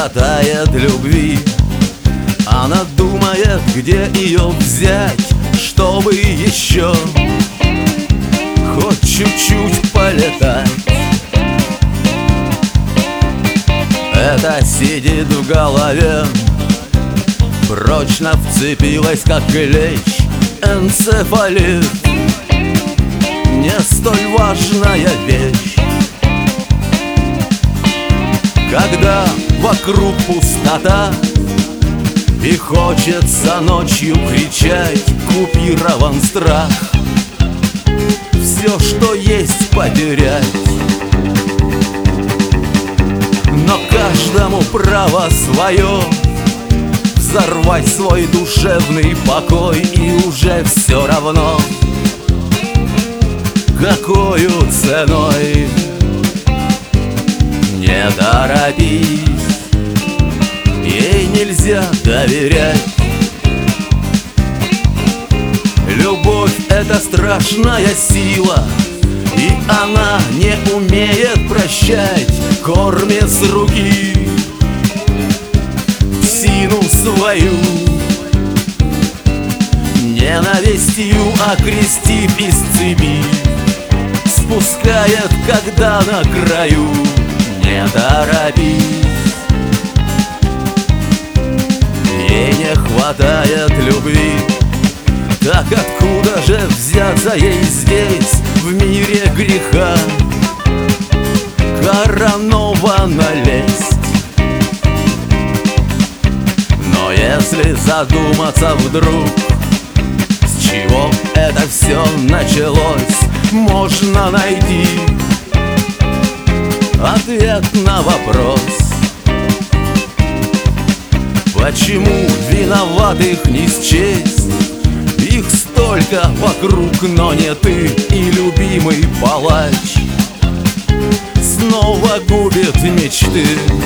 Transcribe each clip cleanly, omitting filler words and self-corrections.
хватает любви. Она думает, где ее взять, чтобы еще хоть чуть-чуть полетать. Это сидит в голове, прочно вцепилась, как клещ, энцефалит. Не столь важная вещь, когда вокруг пустота и хочется ночью кричать: купирован страх, все, что есть, потерять. Но каждому право свое взорвать свой душевный покой, и уже все равно, какою ценой. Не торопись, ей нельзя доверять. Любовь — это страшная сила, и она не умеет прощать. Кормит с руки псину свою, ненавистью окрестив из цепи, спускает, когда на краю. Не торопись, ей не хватает любви. Так откуда же взяться ей здесь, в мире греха, коронована лесть? Но если задуматься вдруг, с чего это все началось, можно найти ответ на вопрос: почему виноватых не счесть? Их столько вокруг, но не ты. И любимый палач снова губит мечты.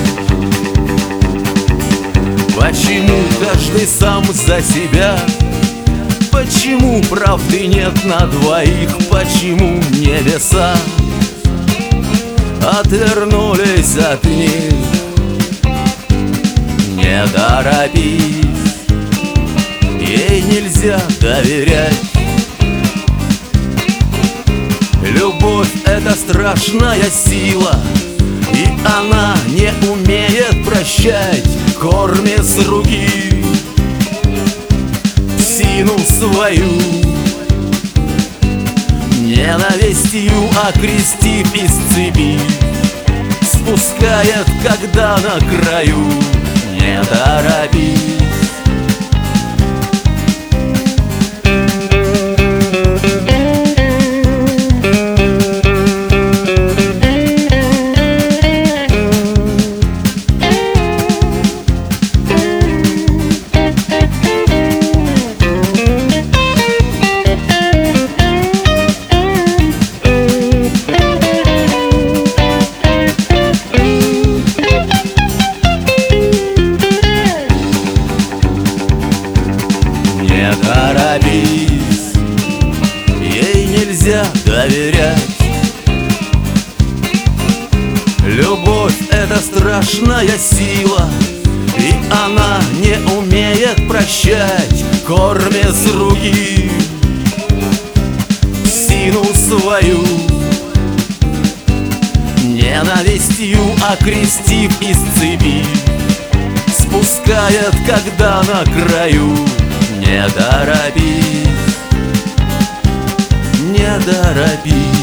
Почему каждый сам за себя? Почему правды нет на двоих? Почему небеса отвернулись от них? Не торопись, ей нельзя доверять. Любовь — это страшная сила, и она не умеет прощать. Кормит с руки псину свою, ненавистью окрестив из цепи, спускает, когда на краю. Не торопись. Не торопись, ей нельзя доверять. Любовь — это страшная сила, и она не умеет прощать. Кормит с руки псину свою, ненавистью окрестив из цепи, спускает, когда на краю. Не торопись, не торопись.